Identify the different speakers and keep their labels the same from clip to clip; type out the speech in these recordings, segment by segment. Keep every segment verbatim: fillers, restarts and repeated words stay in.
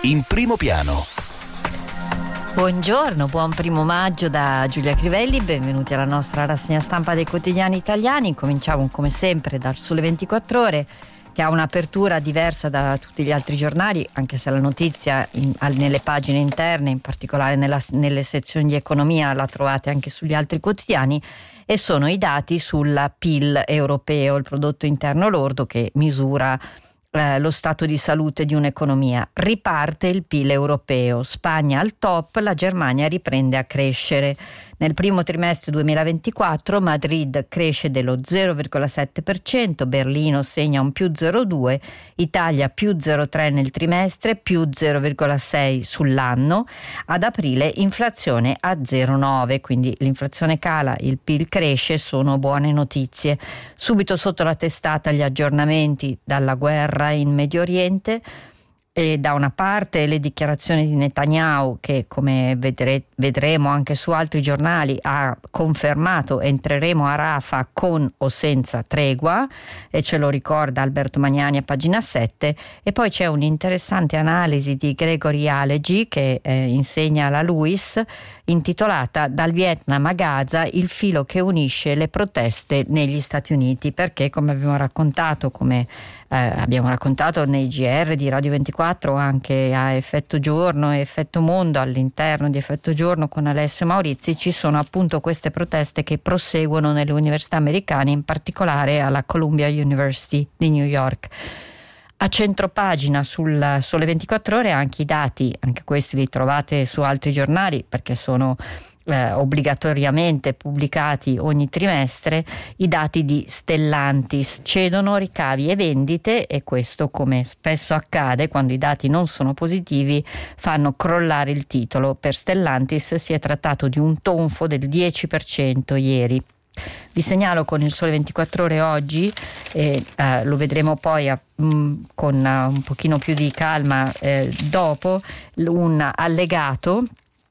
Speaker 1: In primo piano.
Speaker 2: Buongiorno, buon primo maggio da Giulia Crivelli, benvenuti alla nostra rassegna stampa dei quotidiani italiani. Cominciamo come sempre dal Sole ventiquattro Ore, che ha un'apertura diversa da tutti gli altri giornali, anche se la notizia in, nelle pagine interne, in particolare nella, nelle sezioni di economia, la trovate anche sugli altri quotidiani, e sono i dati sul P I L europeo, il prodotto interno lordo che misura Eh, lo stato di salute di un'economia. Riparte il P I L europeo, Spagna al top, la Germania riprende a crescere. Nel primo trimestre duemilaventiquattro Madrid cresce dello zero virgola sette per cento, Berlino segna un più zero virgola due, Italia più zero virgola tre nel trimestre, più zero virgola sei sull'anno. Ad aprile inflazione a zero virgola nove, quindi l'inflazione cala, il P I L cresce, sono buone notizie. Subito sotto la testata gli aggiornamenti dalla guerra in Medio Oriente. E da una parte le dichiarazioni di Netanyahu, che come vedre, vedremo anche su altri giornali ha confermato entreremo a Rafah con o senza tregua, e ce lo ricorda Alberto Magnani a pagina sette. E poi c'è un'interessante analisi di Gregory Alegi, che eh, insegna alla LUISS, intitolata Dal Vietnam a Gaza, il filo che unisce le proteste negli Stati Uniti, perché come abbiamo raccontato, come eh, abbiamo raccontato nei G R di Radio ventiquattro, anche a Effetto Giorno e Effetto Mondo, all'interno di Effetto Giorno con Alessio Maurizi, ci sono appunto queste proteste che proseguono nelle università americane, in particolare alla Columbia University di New York. A centropagina sul Sole ventiquattro Ore anche i dati, anche questi li trovate su altri giornali perché sono eh, obbligatoriamente pubblicati ogni trimestre, i dati di Stellantis. Cedono ricavi e vendite, e questo, come spesso accade quando i dati non sono positivi, fanno crollare il titolo. Per Stellantis si è trattato di un tonfo del dieci per cento ieri. Vi segnalo con il Sole ventiquattro Ore oggi, e eh, lo vedremo poi a, mh, con uh, un pochino più di calma eh, dopo, un allegato.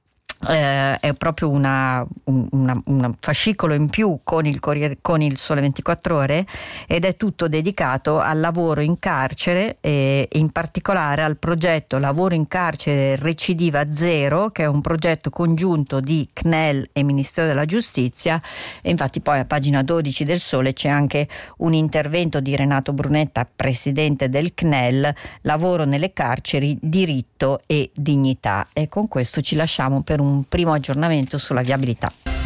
Speaker 2: Eh, è proprio una, un una, una fascicolo in più con il, Corriere, con il Sole ventiquattro Ore, ed è tutto dedicato al lavoro in carcere e in particolare al progetto Lavoro in carcere recidiva zero, che è un progetto congiunto di C N E L e Ministero della Giustizia. E infatti poi a pagina dodici del Sole c'è anche un intervento di Renato Brunetta, presidente del C N E L, lavoro nelle carceri, diritto e dignità. E con questo ci lasciamo per un un primo aggiornamento sulla viabilità.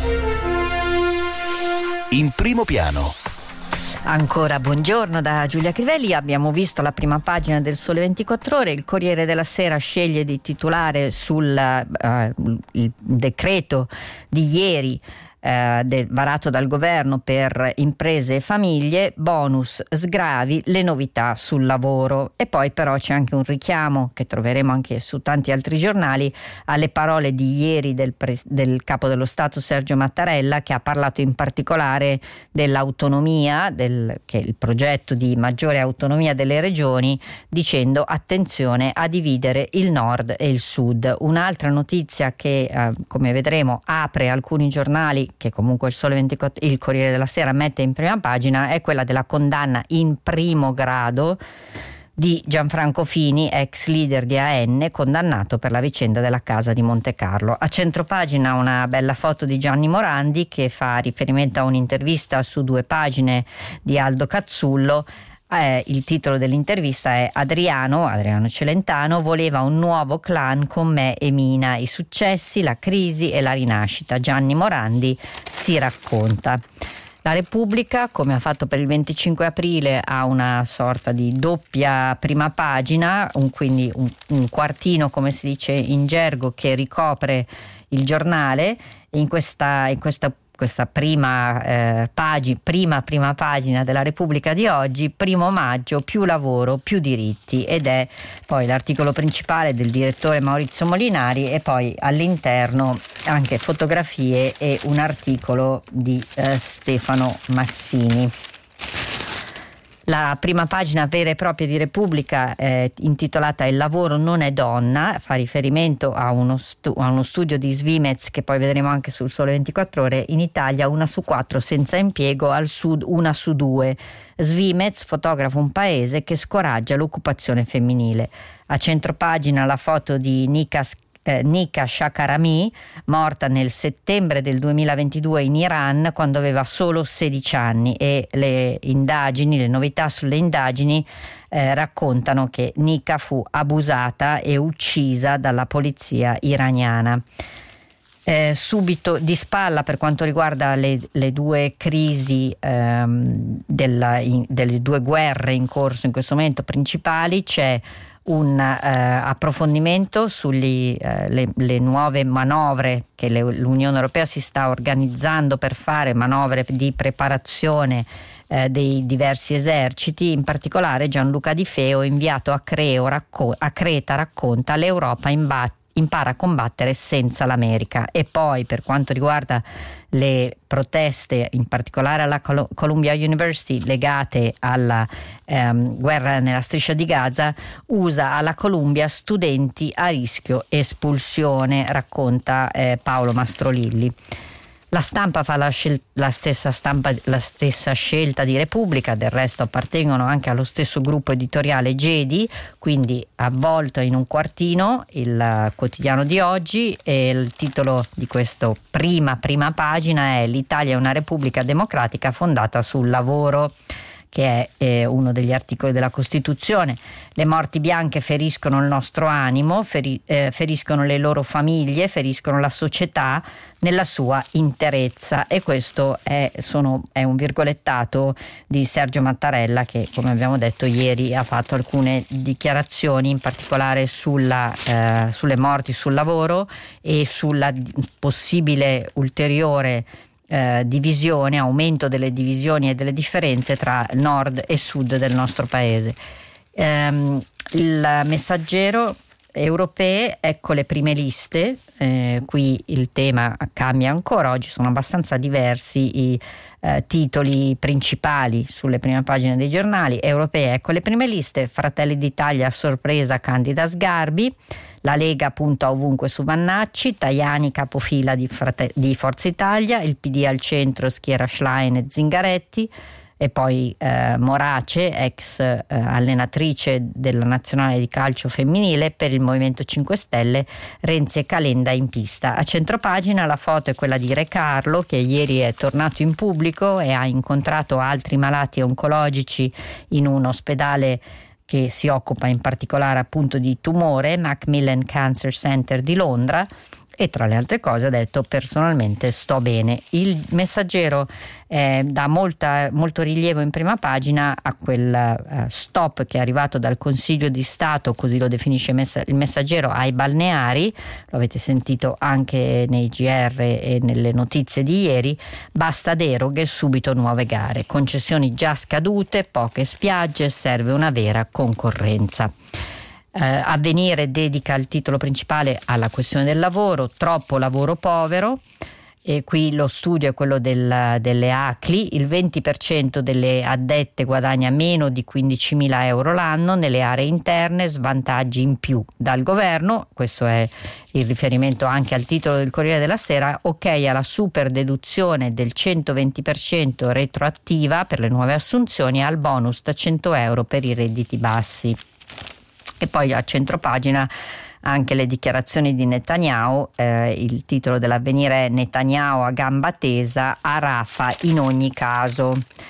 Speaker 1: In primo piano.
Speaker 2: Ancora buongiorno da Giulia Crivelli. Abbiamo visto la prima pagina del Sole ventiquattro Ore. Il Corriere della Sera sceglie di titolare sul uh, il decreto di ieri Eh, del, varato dal governo per imprese e famiglie, bonus, sgravi, le novità sul lavoro. E poi però c'è anche un richiamo, che troveremo anche su tanti altri giornali, alle parole di ieri del, pre, del capo dello Stato Sergio Mattarella, che ha parlato in particolare dell'autonomia, del, che è il progetto di maggiore autonomia delle regioni, dicendo attenzione a dividere il nord e il sud. Un'altra notizia che eh, come vedremo apre alcuni giornali, che comunque il Sole ventiquattro, il Corriere della Sera mette in prima pagina, è quella della condanna in primo grado di Gianfranco Fini, ex leader di A N, condannato per la vicenda della casa di Montecarlo. A centropagina una bella foto di Gianni Morandi, che fa riferimento a un'intervista su due pagine di Aldo Cazzullo. Eh, il titolo dell'intervista è Adriano, Adriano Celentano voleva un nuovo clan con me e Mina, i successi, la crisi e la rinascita. Gianni Morandi si racconta. La Repubblica, come ha fatto per il venticinque aprile, ha una sorta di doppia prima pagina, un, quindi un, un quartino, come si dice in gergo, che ricopre il giornale. In questa, in questa questa prima, eh, pagi, prima prima pagina della Repubblica di oggi, primo maggio, più lavoro, più diritti, ed è poi l'articolo principale del direttore Maurizio Molinari, e poi all'interno anche fotografie e un articolo di eh, Stefano Massini. La prima pagina vera e propria di Repubblica, eh, intitolata "Il lavoro non è donna", fa riferimento a uno, stu- a uno studio di Svimez, che poi vedremo anche sul Sole ventiquattro Ore. In Italia una su quattro senza impiego, al sud una su due. Svimez fotografa un paese che scoraggia l'occupazione femminile. A centropagina la foto di Nika Eh, Nika Shakarami, morta nel settembre del duemilaventidue in Iran quando aveva solo sedici anni, e le indagini, le novità sulle indagini eh, raccontano che Nika fu abusata e uccisa dalla polizia iraniana. Eh, subito di spalla, per quanto riguarda le, le due crisi ehm, della, in, delle due guerre in corso in questo momento principali, c'è un eh, approfondimento sulle eh, le nuove manovre che le, l'Unione Europea si sta organizzando per fare, manovre di preparazione eh, dei diversi eserciti. In particolare Gianluca Di Feo, inviato a, Creo, racco- a Creta, racconta: l'Europa imbatte impara a combattere senza l'America. E poi, per quanto riguarda le proteste, in particolare alla Col- Columbia University, legate alla ehm, guerra nella striscia di Gaza, usa alla Columbia studenti a rischio espulsione, racconta eh, Paolo Mastrolilli. La Stampa fa la, scel- la, stessa stampa, la stessa scelta di Repubblica, del resto appartengono anche allo stesso gruppo editoriale Gedi, quindi avvolto in un quartino il quotidiano di oggi, e il titolo di questa prima prima pagina è "L'Italia è una repubblica democratica fondata sul lavoro", che è eh, uno degli articoli della Costituzione. Le morti bianche feriscono il nostro animo, feri, eh, feriscono le loro famiglie, feriscono la società nella sua interezza. E questo è, sono, è un virgolettato di Sergio Mattarella, che, come abbiamo detto ieri, ha fatto alcune dichiarazioni, in particolare sulla, eh, sulle morti sul lavoro e sulla possibile ulteriore Eh, divisione, aumento delle divisioni e delle differenze tra nord e sud del nostro paese. Ehm, il Messaggero, europee, ecco le prime liste. Eh, qui il tema cambia ancora, oggi sono abbastanza diversi i eh, titoli principali sulle prime pagine dei giornali. Europee, ecco le prime liste. Fratelli d'Italia a sorpresa candida Sgarbi, la Lega punta ovunque su Vannacci, Tajani capofila di, Frate- di Forza Italia, il P D al centro schiera Schlein e Zingaretti, e poi eh, Morace, ex eh, allenatrice della nazionale di calcio femminile. Per il Movimento cinque Stelle Renzi e Calenda in pista. A centropagina la foto è quella di Re Carlo, che ieri è tornato in pubblico e ha incontrato altri malati oncologici in un ospedale che si occupa in particolare appunto di tumore, Macmillan Cancer Center di Londra, e tra le altre cose ha detto: personalmente sto bene. Il Messaggero eh, dà molta, molto rilievo in prima pagina a quel uh, stop che è arrivato dal Consiglio di Stato, così lo definisce il Messaggero, ai balneari. Lo avete sentito anche nei G R e nelle notizie di ieri. Basta deroghe, subito nuove gare, concessioni già scadute, poche spiagge, serve una vera concorrenza. Uh, Avvenire dedica il titolo principale alla questione del lavoro, troppo lavoro povero, e qui lo studio è quello del, delle A C L I. Il venti per cento delle addette guadagna meno di quindicimila euro l'anno, nelle aree interne svantaggi in più dal governo. Questo è il riferimento anche al titolo del Corriere della Sera. Ok alla super deduzione del centoventi per cento retroattiva per le nuove assunzioni, al bonus da cento euro per i redditi bassi. E poi a centropagina anche le dichiarazioni di Netanyahu. Eh, il titolo dell'Avvenire è "Netanyahu a gamba tesa, a Rafah in ogni caso".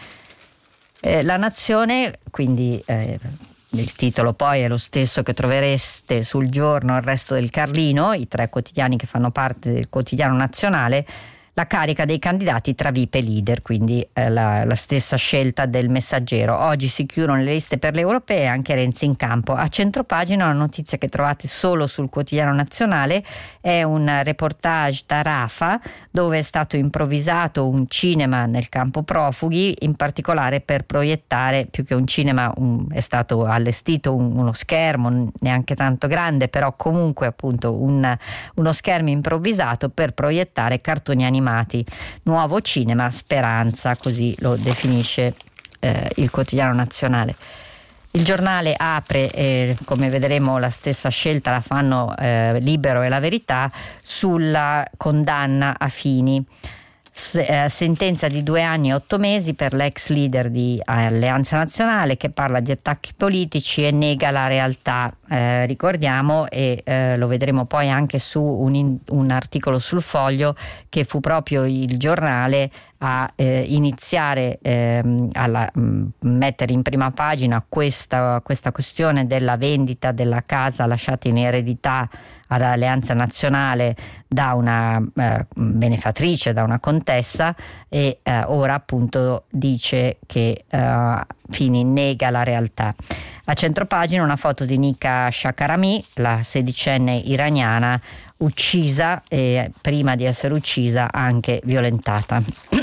Speaker 2: Eh, la Nazione, quindi eh, il titolo poi è lo stesso che trovereste sul Giorno, Il Resto del Carlino, i tre quotidiani che fanno parte del quotidiano nazionale. La carica dei candidati tra V I P e leader, quindi eh, la, la stessa scelta del Messaggero. Oggi si chiudono le liste per le europee, anche Renzi in campo. A centropagina una notizia che trovate solo sul quotidiano nazionale, è un reportage da Rafah, dove è stato improvvisato un cinema nel campo profughi, in particolare per proiettare, più che un cinema, un, è stato allestito un, uno schermo neanche tanto grande, però comunque appunto un, uno schermo improvvisato per proiettare cartoni animati. Nuovo cinema Speranza, così lo definisce eh, il quotidiano nazionale. Il giornale apre, eh, come vedremo la stessa scelta la fanno eh, Libero e La Verità, sulla condanna a Fini. S- eh, sentenza di due anni e otto mesi per l'ex leader di Alleanza Nazionale, che parla di attacchi politici e nega la realtà. Eh, ricordiamo, e eh, lo vedremo poi anche su un, in- un articolo sul Foglio, che fu proprio il giornale a eh, iniziare ehm, a mettere in prima pagina questa, questa questione della vendita della casa lasciata in eredità ad Alleanza Nazionale da una eh, benefattrice, da una contessa, e eh, ora appunto dice che eh, Fini nega la realtà. A centropagina una foto di Nika Shakarami, la sedicenne iraniana uccisa e prima di essere uccisa anche violentata.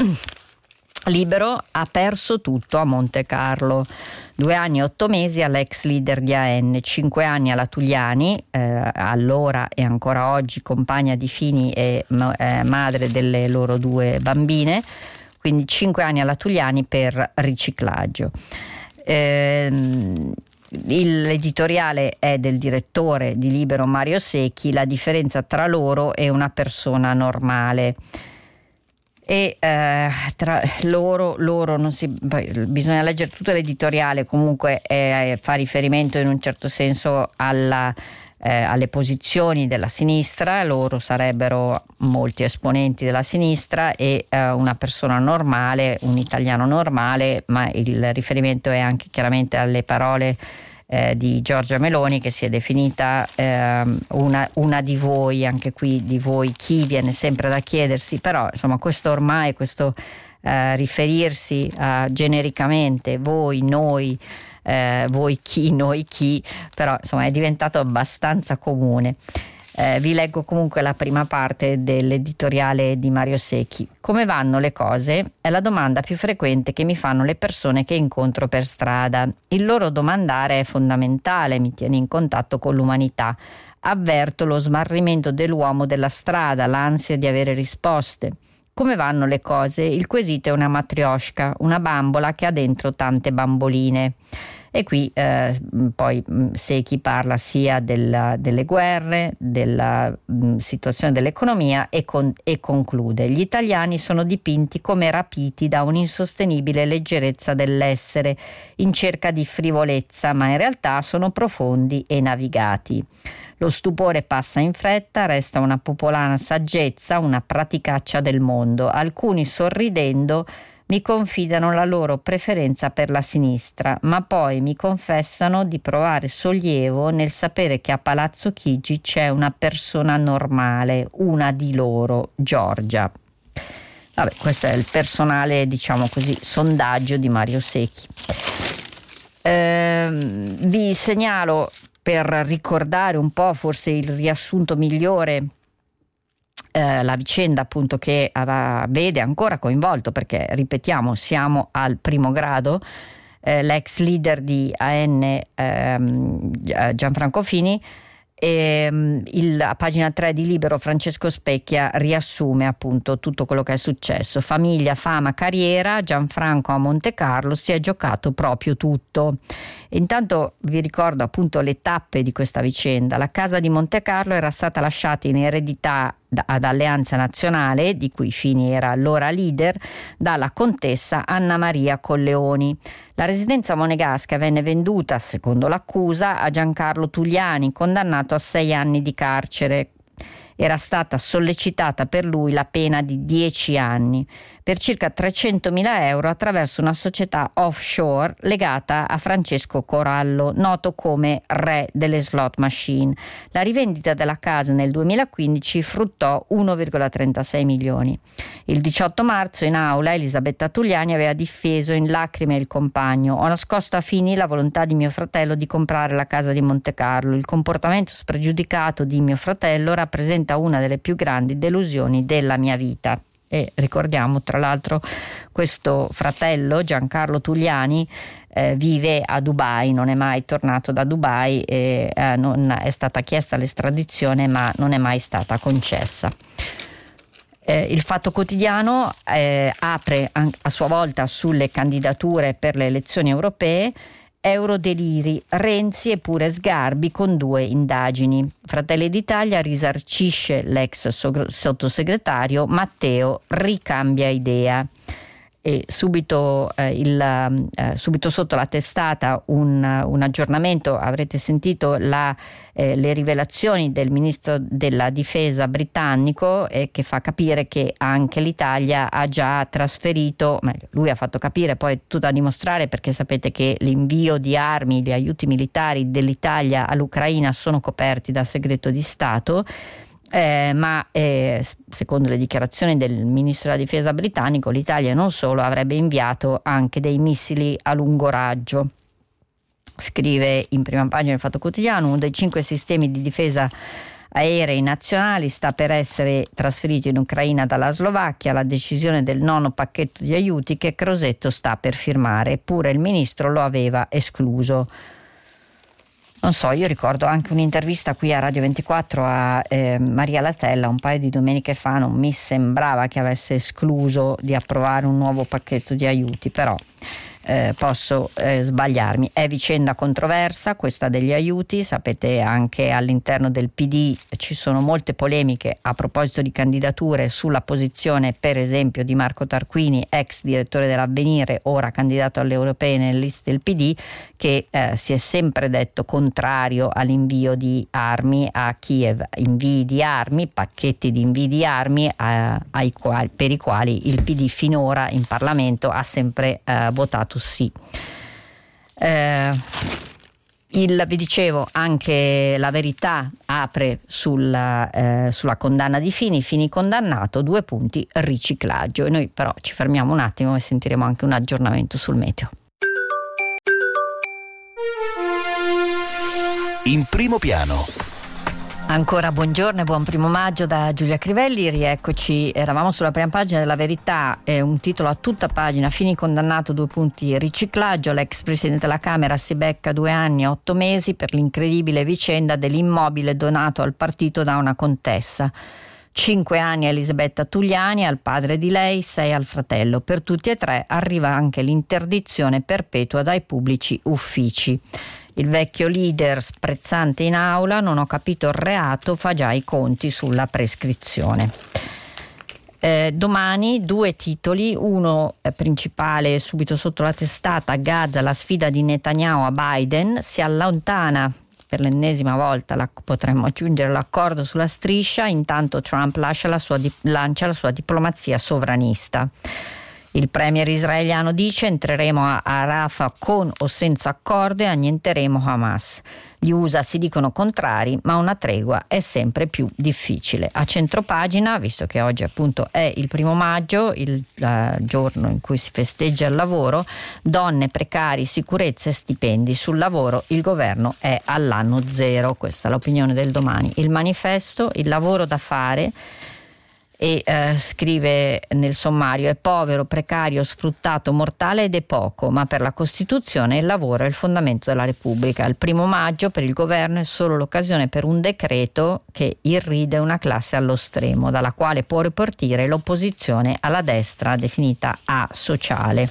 Speaker 2: Libero ha perso tutto a Monte Carlo. Due anni e otto mesi all'ex leader di A N, cinque anni alla Tugliani, eh, allora e ancora oggi compagna di Fini e eh, madre delle loro due bambine, quindi cinque anni alla Tugliani per riciclaggio. Eh, L'editoriale è del direttore di Libero Mario Secchi, la differenza tra loro e una persona normale. E eh, tra loro, loro non si, bisogna leggere tutto l'editoriale, comunque eh, fa riferimento in un certo senso alla, eh, alle posizioni della sinistra. Loro sarebbero molti esponenti della sinistra e eh, una persona normale, un italiano normale, ma il riferimento è anche chiaramente alle parole Eh, di Giorgia Meloni, che si è definita eh, una, una di voi, anche qui di voi chi viene sempre da chiedersi, però insomma questo ormai, questo eh, riferirsi eh, genericamente voi, noi, eh, voi chi, noi chi, però insomma è diventato abbastanza comune. Eh, vi leggo comunque la prima parte dell'editoriale di Mario Secchi. Come vanno le cose? È la domanda più frequente che mi fanno le persone che incontro per strada. Il loro domandare è fondamentale, mi tiene in contatto con l'umanità. Avverto lo smarrimento dell'uomo della strada, l'ansia di avere risposte. Come vanno le cose? Il quesito è una matrioshka, una bambola che ha dentro tante bamboline. E qui eh, poi Secchi parla sia della, delle guerre, della mh, situazione dell'economia e, con, e conclude: gli italiani sono dipinti come rapiti da un'insostenibile leggerezza dell'essere, in cerca di frivolezza, ma in realtà sono profondi e navigati. Lo stupore passa in fretta, resta una popolana saggezza, una praticaccia del mondo. Alcuni sorridendo mi confidano la loro preferenza per la sinistra, ma poi mi confessano di provare sollievo nel sapere che a Palazzo Chigi c'è una persona normale, una di loro, Giorgia. Vabbè, questo è il personale, diciamo così, sondaggio di Mario Secchi. Ehm, vi segnalo, per ricordare un po' forse il riassunto migliore, Eh, la vicenda appunto che aveva, vede ancora coinvolto, perché ripetiamo siamo al primo grado, eh, l'ex leader di A N ehm, Gianfranco Fini. E, il, a pagina tre di Libero Francesco Specchia riassume appunto tutto quello che è successo. Famiglia, fama, carriera, Gianfranco a Monte Carlo si è giocato proprio tutto. E intanto vi ricordo appunto le tappe di questa vicenda. La casa di Monte Carlo era stata lasciata in eredità ad Alleanza Nazionale, di cui Fini era allora leader, dalla contessa Anna Maria Colleoni. La residenza monegasca venne venduta, secondo l'accusa, a Giancarlo Tugliani, condannato a sei anni di carcere. Era stata sollecitata per lui la pena di dieci anni per circa trecentomila euro attraverso una società offshore legata a Francesco Corallo, noto come re delle slot machine. La rivendita della casa nel duemilaquindici fruttò uno virgola trentasei milioni. Il diciotto marzo in aula Elisabetta Tugliani aveva difeso in lacrime il compagno. Ho nascosto a Fini la volontà di mio fratello di comprare la casa di Monte Carlo. Il comportamento spregiudicato di mio fratello rappresenta una delle più grandi delusioni della mia vita. E ricordiamo tra l'altro questo fratello Giancarlo Tugliani eh, vive a Dubai, non è mai tornato da Dubai e eh, non è stata chiesta l'estradizione, ma non è mai stata concessa. Eh, il Fatto Quotidiano eh, apre an- a sua volta sulle candidature per le elezioni europee. Eurodeliri, Renzi e pure Sgarbi con due indagini. Fratelli d'Italia risarcisce l'ex so- sottosegretario, Matteo ricambia idea. E subito, eh, il, eh, subito sotto la testata un, un aggiornamento, avrete sentito la, eh, le rivelazioni del ministro della difesa britannico, eh, che fa capire che anche l'Italia ha già trasferito, meglio, lui ha fatto capire, poi è tutto da dimostrare, perché sapete che l'invio di armi, gli aiuti militari dell'Italia all'Ucraina sono coperti dal segreto di Stato. Eh, ma eh, secondo le dichiarazioni del ministro della difesa britannico, l'Italia non solo avrebbe inviato anche dei missili a lungo raggio. Scrive in prima pagina del Fatto Quotidiano: uno dei cinque sistemi di difesa aerei nazionali sta per essere trasferito in Ucraina dalla Slovacchia, la decisione del nono pacchetto di aiuti che Crosetto sta per firmare, eppure il ministro lo aveva escluso. Non so, io ricordo anche un'intervista qui a Radio ventiquattro a eh, Maria Latella un paio di domeniche fa, non mi sembrava che avesse escluso di approvare un nuovo pacchetto di aiuti, però eh, posso eh, sbagliarmi. È vicenda controversa questa degli aiuti, sapete anche all'interno del P D ci sono molte polemiche a proposito di candidature sulla posizione per esempio di Marco Tarquini, ex direttore dell'Avvenire, ora candidato alle europee nelle liste del P D, che eh, si è sempre detto contrario all'invio di armi a Kiev, invii di armi, pacchetti di invii di armi eh, ai quali, per i quali il P D finora in Parlamento ha sempre eh, votato sì. Eh, il, vi dicevo, anche La Verità apre sulla, eh, sulla condanna di Fini, Fini condannato, due punti, riciclaggio. E noi però ci fermiamo un attimo e sentiremo anche un aggiornamento sul meteo.
Speaker 1: In primo piano.
Speaker 2: Ancora buongiorno e buon primo maggio da Giulia Crivelli, rieccoci, eravamo sulla prima pagina della Verità, eh, un titolo a tutta pagina: Fini condannato, due punti, riciclaggio, l'ex presidente della Camera si becca due anni e otto mesi per l'incredibile vicenda dell'immobile donato al partito da una contessa. Cinque anni a Elisabetta Tugliani, al padre di lei, sei al fratello. Per tutti e tre arriva anche l'interdizione perpetua dai pubblici uffici. Il vecchio leader sprezzante in aula, non ho capito il reato, fa già i conti sulla prescrizione. Eh, domani due titoli, uno eh, principale subito sotto la testata: Gaza, la sfida di Netanyahu a Biden, si allontana per l'ennesima volta, la, potremmo aggiungere, l'accordo sulla striscia, intanto Trump lascia la sua, lancia la sua diplomazia sovranista. Il premier israeliano dice: entreremo a, a Rafah con o senza accordo e annienteremo Hamas. Gli U S A si dicono contrari, ma una tregua è sempre più difficile. A centropagina, visto che oggi appunto è il primo maggio, il uh, giorno in cui si festeggia il lavoro, donne, precari, sicurezza e stipendi. Sul lavoro il governo è all'anno zero, questa è l'opinione del Domani. Il Manifesto: il lavoro da fare. E eh, scrive nel sommario: è povero, precario, sfruttato, mortale ed è poco, ma per la Costituzione il lavoro è il fondamento della Repubblica. Il primo maggio per il governo è solo l'occasione per un decreto che irride una classe allo stremo, dalla quale può ripartire l'opposizione alla destra definita asociale.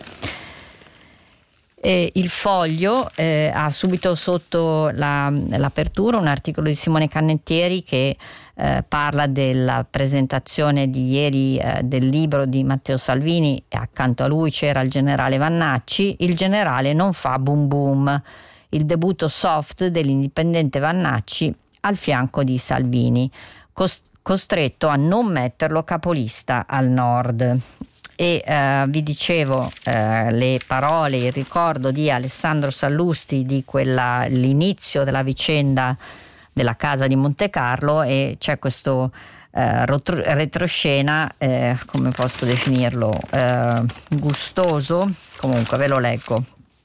Speaker 2: Eh, il Foglio eh, ha subito sotto la, l'apertura un articolo di Simone Cannettieri che eh, parla della presentazione di ieri eh, del libro di Matteo Salvini, e accanto a lui c'era il generale Vannacci. Il generale non fa boom boom, il debutto soft dell'indipendente Vannacci al fianco di Salvini, cost- costretto a non metterlo capolista al nord. E eh, vi dicevo eh, le parole, il ricordo di Alessandro Sallusti di quella, l'inizio della vicenda della casa di Montecarlo, e c'è questo eh, rotro, retroscena, eh, come posso definirlo, eh, gustoso, comunque ve lo leggo.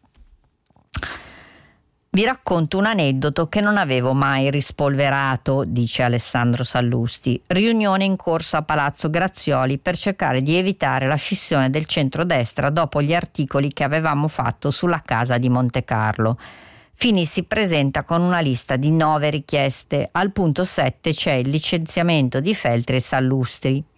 Speaker 2: Vi racconto un aneddoto che non avevo mai rispolverato, dice Alessandro Sallusti. Riunione in corso a Palazzo Grazioli per cercare di evitare la scissione del centrodestra dopo gli articoli che avevamo fatto sulla casa di Montecarlo. Fini si presenta con una lista di nove richieste. Al punto sette c'è il licenziamento di Feltri e Sallustri.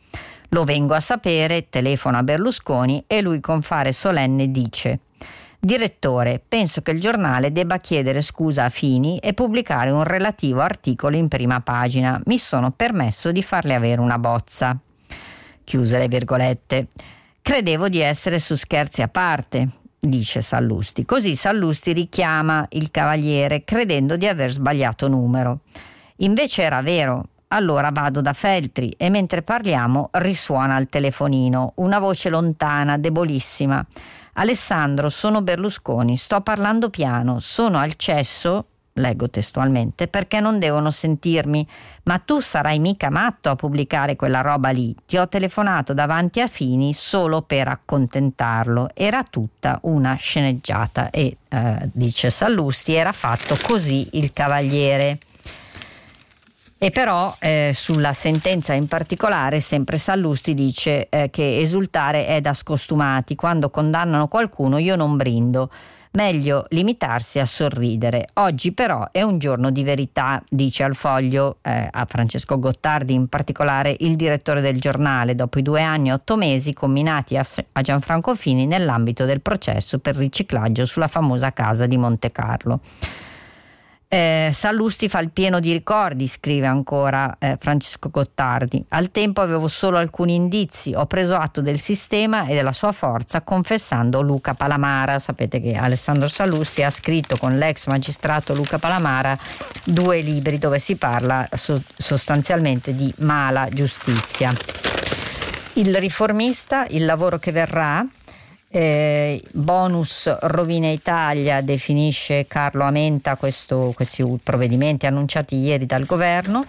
Speaker 2: Lo vengo a sapere, telefona a Berlusconi e lui con fare solenne dice: direttore, penso che il giornale debba chiedere scusa a Fini e pubblicare un relativo articolo in prima pagina. Mi sono permesso di farle avere una bozza. Chiuse le virgolette. Credevo di essere su Scherzi a parte, dice Sallusti. Così Sallusti richiama il Cavaliere credendo di aver sbagliato numero. Invece era vero. Allora vado da Feltri e mentre parliamo risuona al telefonino una voce lontana, debolissima. Alessandro, sono Berlusconi, sto parlando piano, sono al cesso, leggo testualmente, perché non devono sentirmi, ma tu sarai mica matto a pubblicare quella roba lì, ti ho telefonato davanti a Fini solo per accontentarlo, era tutta una sceneggiata e, eh, dice Sallusti, era fatto così il Cavaliere. E però eh, sulla sentenza in particolare sempre Sallusti dice eh, che esultare è da scostumati, quando condannano qualcuno io non brindo, meglio limitarsi a sorridere. Oggi però è un giorno di verità, dice al Foglio eh, a Francesco Gottardi, in particolare il direttore del giornale, dopo i due anni e otto mesi comminati a, a Gianfranco Fini nell'ambito del processo per riciclaggio sulla famosa casa di Monte Carlo. Eh, Sallusti fa il pieno di ricordi, scrive ancora eh, Francesco Gottardi. Al tempo avevo solo alcuni indizi, ho preso atto del sistema e della sua forza confessando Luca Palamara. Sapete che Alessandro Sallusti ha scritto con l'ex magistrato Luca Palamara due libri dove si parla so- sostanzialmente di mala giustizia. Il riformista, il lavoro che verrà. Eh, bonus rovina Italia, definisce Carlo Amenta questo, questi provvedimenti annunciati ieri dal governo.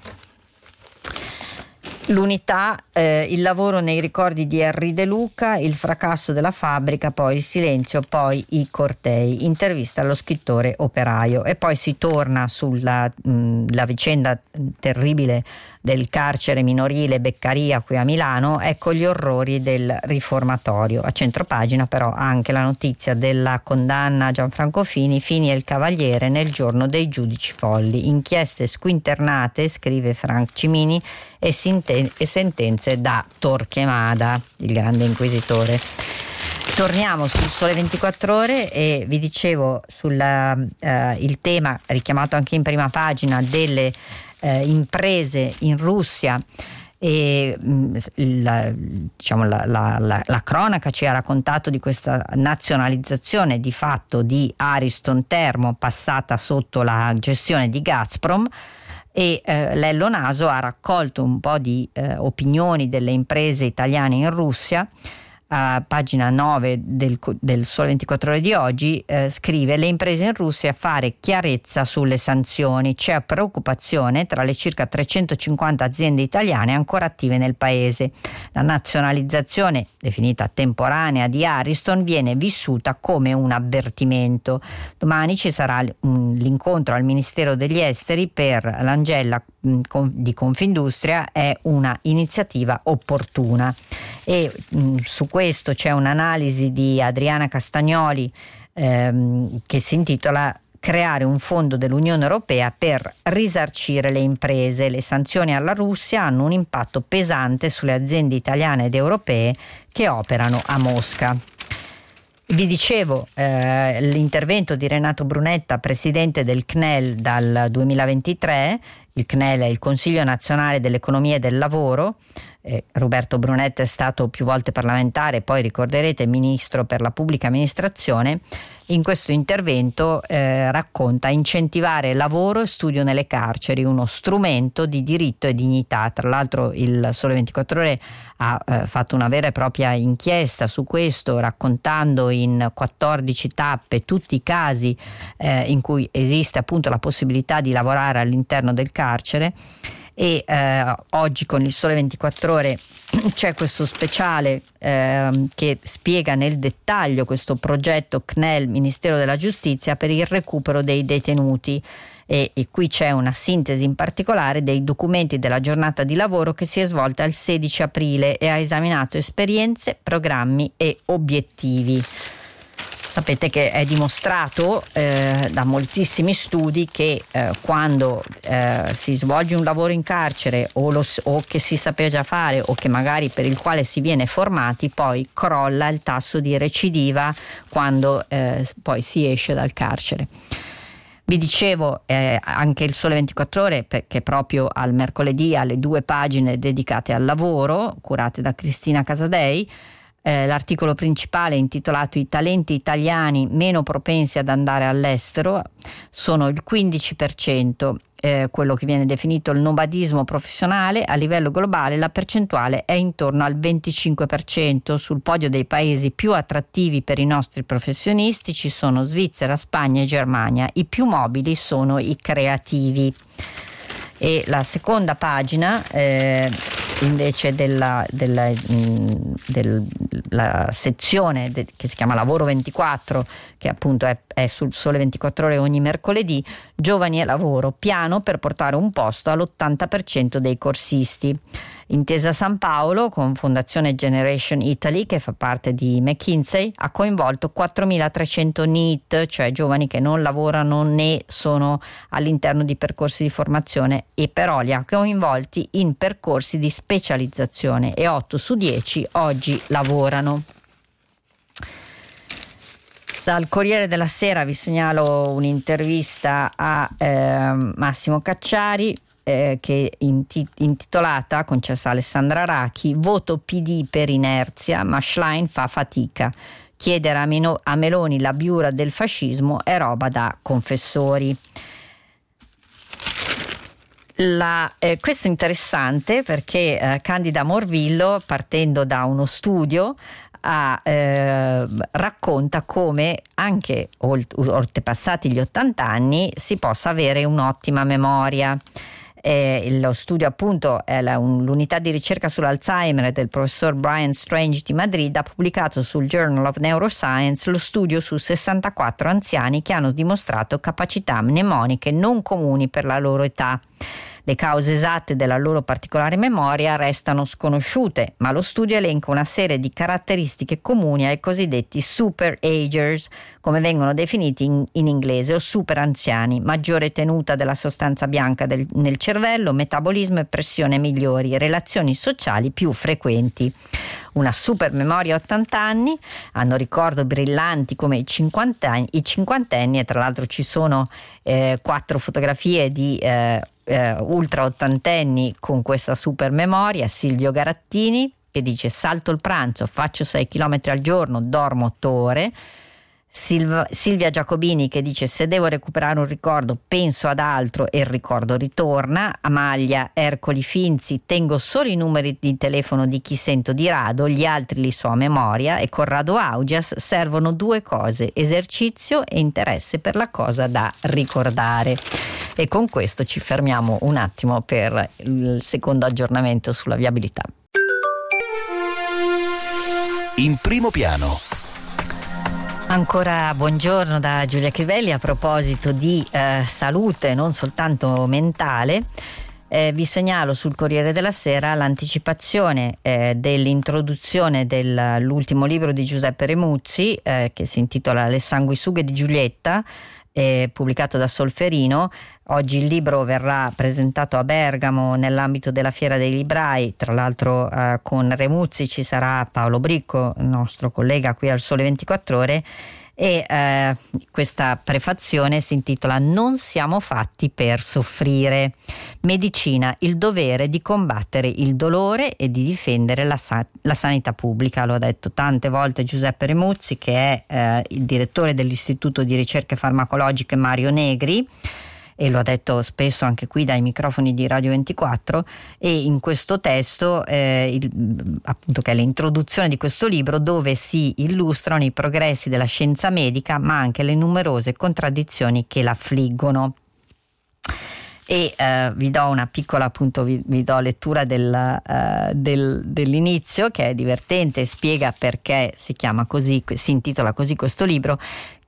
Speaker 2: L'unità, eh, il lavoro nei ricordi di Henri De Luca, il fracasso della fabbrica, poi il silenzio, poi i cortei, intervista allo scrittore operaio e poi si torna sulla mh, la vicenda terribile del carcere minorile Beccaria qui a Milano. Ecco gli orrori del riformatorio. A centropagina però anche la notizia della condanna a Gianfranco Fini, Fini e il Cavaliere nel giorno dei giudici folli, inchieste squinternate, scrive Frank Cimini, e, sinte- e sentenze da Torquemada, il grande inquisitore. Torniamo sul Sole ventiquattro Ore e vi dicevo sul eh, il tema richiamato anche in prima pagina delle eh, imprese in Russia. E mh, la, diciamo la, la, la, la cronaca ci ha raccontato di questa nazionalizzazione di fatto di Ariston Termo passata sotto la gestione di Gazprom. E eh, Lello Naso ha raccolto un po' di eh, opinioni delle imprese italiane in Russia. A pagina nove del, del Sole ventiquattro Ore di oggi eh, scrive: le imprese in Russia a fare chiarezza sulle sanzioni, c'è preoccupazione tra le circa trecentocinquanta aziende italiane ancora attive nel paese. La nazionalizzazione, definita temporanea, di Ariston viene vissuta come un avvertimento. Domani ci sarà un, l'incontro al Ministero degli Esteri per l'Angella di Confindustria, è una iniziativa opportuna e mh, su questo c'è un'analisi di Adriana Castagnoli ehm, che si intitola creare un fondo dell'Unione Europea per risarcire le imprese. Le sanzioni alla Russia hanno un impatto pesante sulle aziende italiane ed europee che operano a Mosca. Vi dicevo eh, l'intervento di Renato Brunetta, presidente del C N E L dal duemilaventitré. Il C N E L è il Consiglio Nazionale dell'Economia e del Lavoro. Eh, Roberto Brunetta è stato più volte parlamentare, poi ricorderete ministro per la pubblica amministrazione. In questo intervento eh, racconta incentivare lavoro e studio nelle carceri, uno strumento di diritto e dignità. Tra l'altro il Sole ventiquattro Ore ha eh, fatto una vera e propria inchiesta su questo, raccontando in quattordici tappe tutti i casi eh, in cui esiste appunto la possibilità di lavorare all'interno del carcere. E eh, oggi con il Sole ventiquattro Ore c'è questo speciale eh, che spiega nel dettaglio questo progetto C N E L Ministero della Giustizia per il recupero dei detenuti e, e qui c'è una sintesi in particolare dei documenti della giornata di lavoro che si è svolta il sedici aprile e ha esaminato esperienze, programmi e obiettivi. Sapete che è dimostrato eh, da moltissimi studi che eh, quando eh, si svolge un lavoro in carcere o, lo, o che si sapeva già fare o che magari per il quale si viene formati, poi crolla il tasso di recidiva quando eh, poi si esce dal carcere. Vi dicevo eh, anche il Sole ventiquattro Ore, perché proprio al mercoledì ha le due pagine dedicate al lavoro curate da Cristina Casadei. Eh, l'articolo principale intitolato "I talenti italiani meno propensi ad andare all'estero", sono il quindici per cento, eh, quello che viene definito il nomadismo professionale. A livello globale la percentuale è intorno al venticinque per cento. Sul podio dei paesi più attrattivi per i nostri professionisti ci sono Svizzera, Spagna e Germania. I più mobili sono i creativi. E la seconda pagina eh, invece della, della, mh, della sezione de, che si chiama Lavoro ventiquattro, che appunto è, è sul Sole ventiquattro Ore ogni mercoledì, giovani e lavoro, piano per portare un posto all'ottanta per cento dei corsisti. Intesa San Paolo con Fondazione Generation Italy, che fa parte di McKinsey, ha coinvolto quattromilatrecento N E E T, cioè giovani che non lavorano né sono all'interno di percorsi di formazione, e però li ha coinvolti in percorsi di specializzazione, e otto su dieci oggi lavorano. Dal Corriere della Sera vi segnalo un'intervista a eh, Massimo Cacciari, Eh, che intitolata, concessa a Alessandra Rachi, "Voto P D per inerzia, ma Schlein fa fatica. Chiedere a, Meno, a Meloni la biura del fascismo è roba da confessori". La, eh, questo è interessante perché eh, Candida Morvillo, partendo da uno studio, A, eh, racconta come anche oltrepassati gli ottanta anni si possa avere un'ottima memoria. Eh, lo studio appunto è la, un, l'unità di ricerca sull'Alzheimer del professor Brian Strange di Madrid ha pubblicato sul Journal of Neuroscience lo studio su sessantaquattro anziani che hanno dimostrato capacità mnemoniche non comuni per la loro età. Le cause esatte della loro particolare memoria restano sconosciute, ma lo studio elenca una serie di caratteristiche comuni ai cosiddetti super agers, come vengono definiti in, in inglese, o super anziani: maggiore tenuta della sostanza bianca del, nel cervello, metabolismo e pressione migliori, relazioni sociali più frequenti. Una super memoria a ottanta anni, hanno ricordo brillanti come i cinquantenni, i cinquantenni, e tra l'altro ci sono eh, quattro fotografie di eh, eh, ultra ottantenni con questa super memoria. Silvio Garattini, che dice: salto il pranzo, faccio sei chilometri al giorno, dormo otto ore. Silva, Silvia Giacobini, che dice: se devo recuperare un ricordo penso ad altro e il ricordo ritorna. Amalia Ercoli Finzi: tengo solo i numeri di telefono di chi sento di rado, gli altri li so a memoria. E Corrado Augias: servono due cose, esercizio e interesse per la cosa da ricordare. E con questo ci fermiamo un attimo per il secondo aggiornamento sulla viabilità.
Speaker 1: In primo piano.
Speaker 2: Ancora buongiorno da Giulia Crivelli. A proposito di eh, salute non soltanto mentale, eh, vi segnalo sul Corriere della Sera l'anticipazione eh, dell'introduzione dell'ultimo libro di Giuseppe Remuzzi, eh, che si intitola Le sanguisughe di Giulietta, eh, pubblicato da Solferino. Oggi il libro verrà presentato a Bergamo nell'ambito della Fiera dei Librai. Tra l'altro eh, con Remuzzi ci sarà Paolo Bricco, il nostro collega qui al Sole ventiquattro Ore, e eh, questa prefazione si intitola "Non siamo fatti per soffrire. Medicina, il dovere di combattere il dolore e di difendere la, sa- la sanità pubblica". Lo ha detto tante volte Giuseppe Remuzzi, che è eh, il direttore dell'Istituto di Ricerche Farmacologiche Mario Negri, e lo ha detto spesso anche qui dai microfoni di Radio ventiquattro. E in questo testo, eh, il, appunto, che è l'introduzione di questo libro, dove si illustrano i progressi della scienza medica, ma anche le numerose contraddizioni che l'affliggono. E eh, vi do una piccola, appunto, vi, vi do lettura del, uh, del, dell'inizio, che è divertente e spiega perché si chiama così, si intitola così questo libro,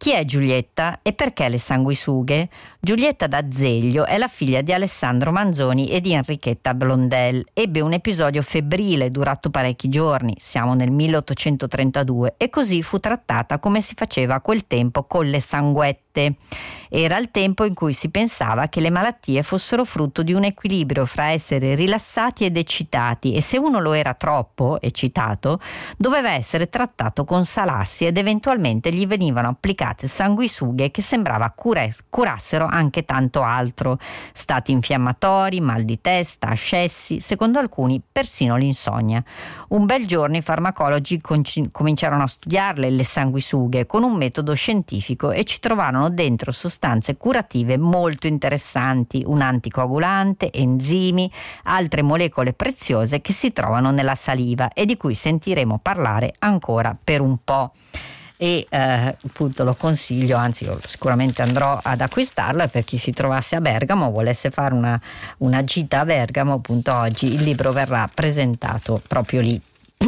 Speaker 2: Chi è Giulietta e perché le sanguisughe? Giulietta d'Azeglio è la figlia di Alessandro Manzoni e di Enrichetta Blondel. Ebbe un episodio febbrile durato parecchi giorni, siamo nel milleottocentotrentadue, e così fu trattata come si faceva a quel tempo con le sanguette. Era il tempo in cui si pensava che le malattie fossero frutto di un equilibrio fra essere rilassati ed eccitati, e se uno lo era troppo eccitato doveva essere trattato con salassi ed eventualmente gli venivano applicate sanguisughe che sembrava cures- curassero anche tanto altro: stati infiammatori, mal di testa, ascessi, secondo alcuni persino l'insonnia. Un bel giorno i farmacologi conci- cominciarono a studiarle le sanguisughe con un metodo scientifico e ci trovarono dentro sostanze curative molto interessanti, un anticoagulante, enzimi, altre molecole preziose che si trovano nella saliva e di cui sentiremo parlare ancora per un po'. E eh, appunto lo consiglio, anzi io sicuramente andrò ad acquistarlo, e per chi si trovasse a Bergamo o volesse fare una, una gita a Bergamo, appunto oggi il libro verrà presentato proprio lì.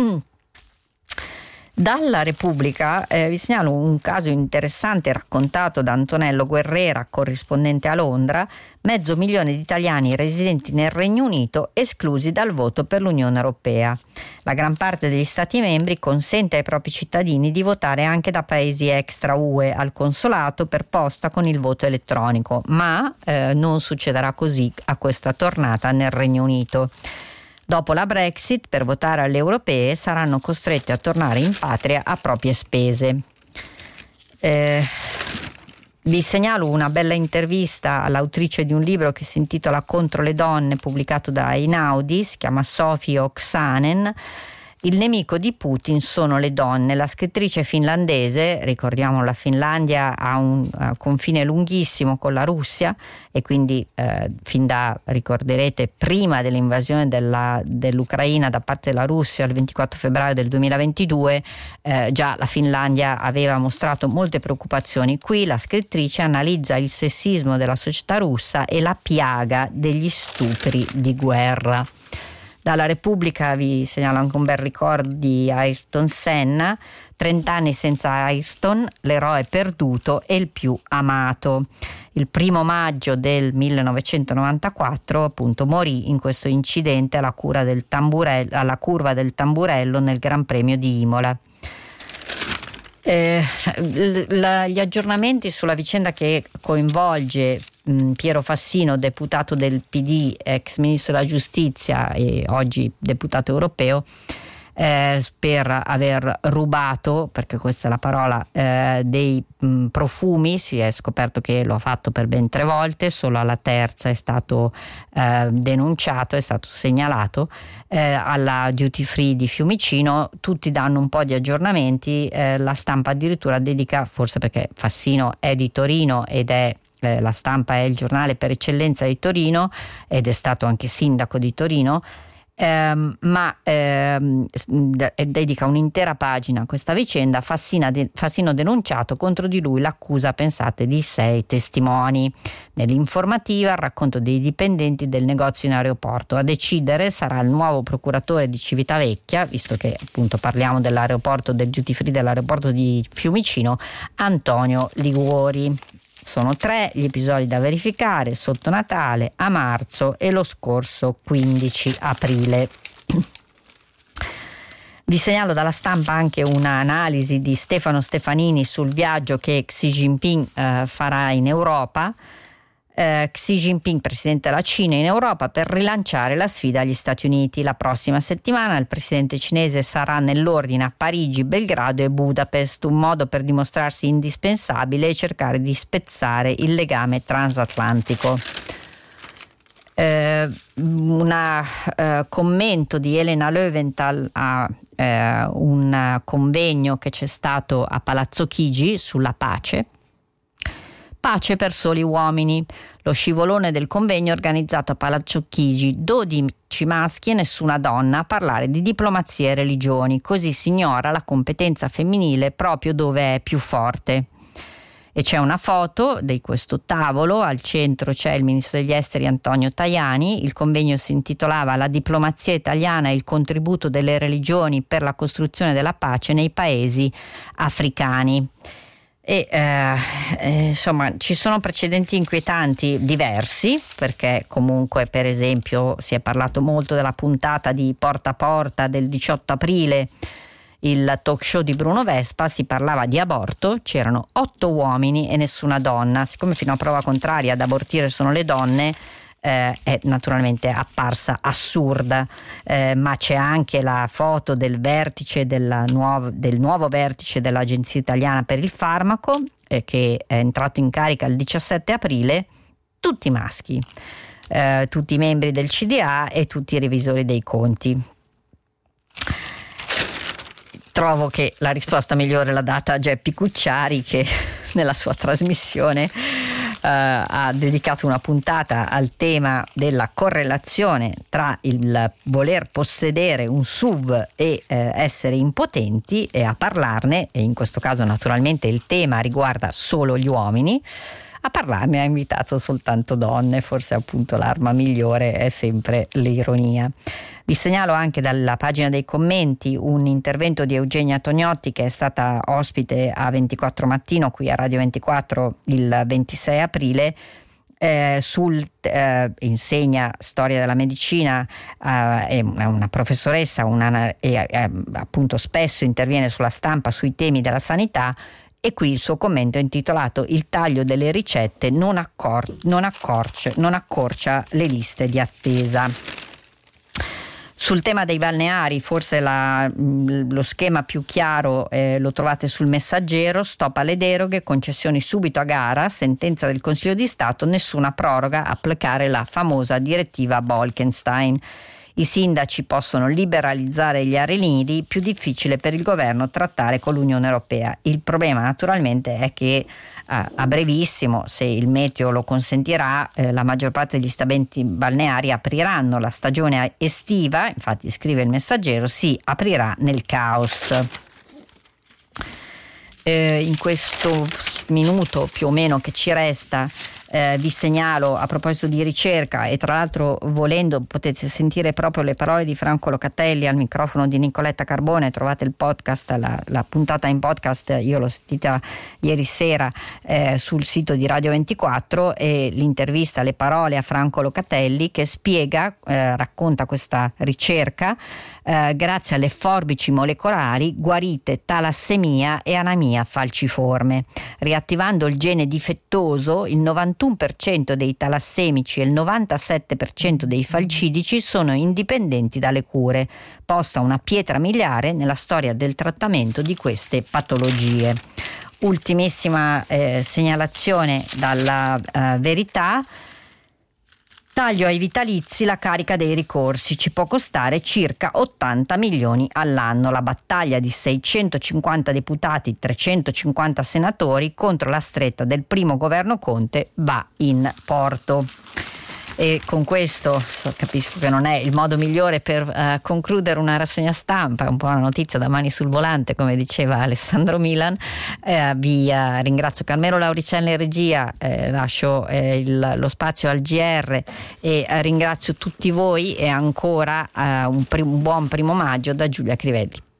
Speaker 2: Dalla Repubblica eh, vi segnalo un caso interessante raccontato da Antonello Guerrera, corrispondente a Londra: mezzo milione di italiani residenti nel Regno Unito esclusi dal voto per l'Unione Europea. La gran parte degli Stati membri consente ai propri cittadini di votare anche da paesi extra U E al consolato per posta con il voto elettronico, ma eh, non succederà così a questa tornata nel Regno Unito. Dopo la Brexit, per votare alle europee saranno costretti a tornare in patria a proprie spese. Eh, vi segnalo una bella intervista all'autrice di un libro che si intitola Contro le donne, pubblicato da Einaudi, si chiama Sophie Oksanen. Il nemico di Putin sono le donne. La scrittrice finlandese, ricordiamo la Finlandia ha un uh, confine lunghissimo con la Russia, e quindi eh, fin da, ricorderete, prima dell'invasione della, dell'Ucraina da parte della Russia il ventiquattro febbraio del duemilaventidue, eh, già la Finlandia aveva mostrato molte preoccupazioni. Qui la scrittrice analizza il sessismo della società russa e la piaga degli stupri di guerra. Dalla Repubblica vi segnalo anche un bel ricordo di Ayrton Senna: trent'anni senza Ayrton, l'eroe perduto e il più amato. Il primo maggio del millenovecentonovantaquattro appunto morì in questo incidente alla, cura del tamburello, alla curva del Tamburello nel Gran Premio di Imola. Eh, la, gli aggiornamenti sulla vicenda che coinvolge mh, Piero Fassino, deputato del P D, ex ministro della giustizia e oggi deputato europeo, eh, per aver rubato, perché questa è la parola, eh, dei mh, profumi. Si è scoperto che lo ha fatto per ben tre volte, solo alla terza è stato eh, denunciato, è stato segnalato eh, alla duty free di Fiumicino. Tutti danno un po' di aggiornamenti, eh, la Stampa addirittura dedica, forse perché Fassino è di Torino ed è eh, la Stampa è il giornale per eccellenza di Torino ed è stato anche sindaco di Torino, Um, ma um, dedica un'intera pagina a questa vicenda. Fassina de- Fassino denunciato, contro di lui l'accusa, pensate, di sei testimoni. Nell'informativa il racconto dei dipendenti del negozio in aeroporto. A decidere sarà il nuovo procuratore di Civitavecchia, visto che appunto parliamo dell'aeroporto, del duty free dell'aeroporto di Fiumicino, Antonio Liguori. Sono tre gli episodi da verificare: sotto Natale, a marzo e lo scorso quindici aprile. Vi segnalo dalla Stampa anche un'analisi di Stefano Stefanini sul viaggio che Xi Jinping eh, farà in Europa. Eh, Xi Jinping, presidente della Cina in Europa, per rilanciare la sfida agli Stati Uniti. La prossima settimana il presidente cinese sarà nell'ordine a Parigi, Belgrado e Budapest, un modo per dimostrarsi indispensabile e cercare di spezzare il legame transatlantico. Eh, un eh, commento di Elena Löwenthal a eh, un convegno che c'è stato a Palazzo Chigi sulla pace. Pace per soli uomini, lo scivolone del convegno organizzato a Palazzo Chigi, dodici maschi e nessuna donna a parlare di diplomazia e religioni, così si ignora la competenza femminile proprio dove è più forte. E c'è una foto di questo tavolo, al centro c'è il ministro degli esteri Antonio Tajani. Il convegno si intitolava La diplomazia italiana e il contributo delle religioni per la costruzione della pace nei paesi africani. E eh, eh, insomma ci sono precedenti inquietanti diversi, perché comunque per esempio si è parlato molto della puntata di Porta a Porta del diciotto aprile, il talk show di Bruno Vespa. Si parlava di aborto, c'erano otto uomini e nessuna donna. Siccome fino a prova contraria ad abortire sono le donne, eh, è naturalmente apparsa assurda, eh, ma c'è anche la foto del vertice della nuov- del nuovo vertice dell'Agenzia Italiana per il Farmaco, eh, che è entrato in carica il diciassette aprile, tutti maschi, eh, tutti i membri del C D A e tutti i revisori dei conti. Trovo che la risposta migliore l'ha data Geppi Cucciari, che nella sua trasmissione Uh, ha dedicato una puntata al tema della correlazione tra il voler possedere un S U V e eh, essere impotenti, e a parlarne, e in questo caso naturalmente il tema riguarda solo gli uomini, a parlarne ha invitato soltanto donne. Forse appunto l'arma migliore è sempre l'ironia. Vi segnalo anche dalla pagina dei commenti un intervento di Eugenia Tognotti, che è stata ospite a ventiquattro Mattino qui a Radio ventiquattro il ventisei aprile, eh, sul eh, insegna storia della medicina, eh, è una professoressa, una, e eh, appunto spesso interviene sulla stampa sui temi della sanità. E qui il suo commento è intitolato "Il taglio delle ricette non, accor- non, accorcia, non accorcia le liste di attesa". Sul tema dei balneari, forse la, lo schema più chiaro eh, lo trovate sul Messaggero: stop alle deroghe, concessioni subito a gara, sentenza del Consiglio di Stato, nessuna proroga, applicare la famosa direttiva Bolkestein. I sindaci possono liberalizzare gli aree nidi, più difficile per il governo trattare con l'Unione Europea. Il problema naturalmente è che a, a brevissimo, se il meteo lo consentirà, eh, la maggior parte degli stabilimenti balneari apriranno. La stagione estiva, infatti scrive il Messaggero, si aprirà nel caos. Eh, in questo minuto più o meno che ci resta, Eh, vi segnalo, a proposito di ricerca, e tra l'altro volendo potete sentire proprio le parole di Franco Locatelli al microfono di Nicoletta Carbone, trovate il podcast, la, la puntata in podcast, io l'ho sentita ieri sera eh, sul sito di Radio ventiquattro, e l'intervista, le parole a Franco Locatelli, che spiega, eh, racconta questa ricerca, eh, grazie alle forbici molecolari guarite talassemia e anemia falciforme. Riattivando il gene difettoso, il novantuno per cento dei talassemici e il novantasette per cento dei falcidici sono indipendenti dalle cure, posta una pietra miliare nella storia del trattamento di queste patologie. Ultimissima eh, segnalazione dalla eh, Verità: taglio ai vitalizi, la carica dei ricorsi ci può costare circa ottanta milioni all'anno. La battaglia di seicentocinquanta deputati, trecentocinquanta senatori contro la stretta del primo governo Conte va in porto. E con questo so, capisco che non è il modo migliore per uh, concludere una rassegna stampa, un po' una notizia da mani sul volante, come diceva Alessandro Milan. Eh, vi uh, ringrazio Carmelo Lauricella in regia, eh, lascio eh, il, lo spazio al G R, e uh, ringrazio tutti voi, e ancora uh, un, prim- un buon primo maggio da Giulia Crivelli.